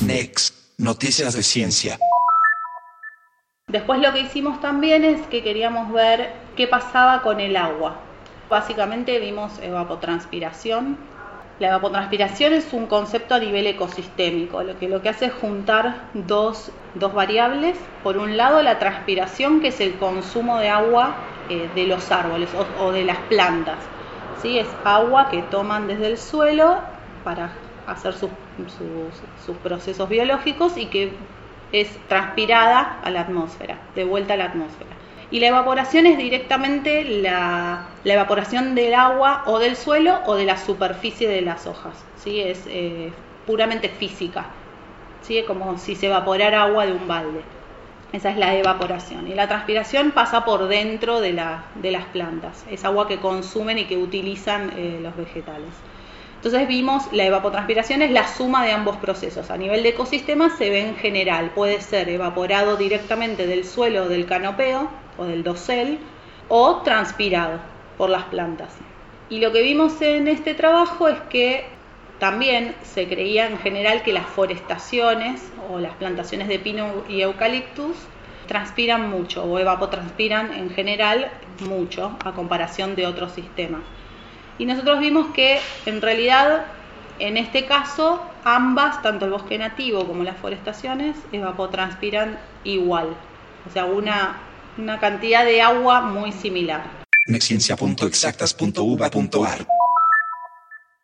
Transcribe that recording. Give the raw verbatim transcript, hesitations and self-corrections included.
Next, noticias de ciencia. Después lo que hicimos también es que queríamos ver qué pasaba con el agua. Básicamente vimos evapotranspiración. La evapotranspiración es un concepto a nivel ecosistémico, lo que lo que hace es juntar dos, dos variables. Por un lado, la transpiración, que es el consumo de agua eh, de los árboles o, o de las plantas. ¿Sí? Es agua que toman desde el suelo para hacer sus, sus, sus procesos biológicos y que es transpirada a la atmósfera, de vuelta a la atmósfera. Y la evaporación es directamente la, la evaporación del agua o del suelo o de la superficie de las hojas, ¿sí? Es eh, puramente física, ¿sí? Es como si se evaporara agua de un balde. Esa es la evaporación. Y la transpiración pasa por dentro de, la, de las plantas, es agua que consumen y que utilizan eh, los vegetales. Entonces vimos, la evapotranspiración es la suma de ambos procesos. A nivel de ecosistema se ve en general, puede ser evaporado directamente del suelo, del canopeo o del dosel, o transpirado por las plantas. Y lo que vimos en este trabajo es que también se creía en general que las forestaciones o las plantaciones de pino y eucaliptus transpiran mucho o evapotranspiran en general mucho a comparación de otros sistemas. Y nosotros vimos que en realidad en este caso ambas, tanto el bosque nativo como las forestaciones, evapotranspiran igual, o sea, una, una cantidad de agua muy similar. nextciencia punto exactas punto u b a punto a r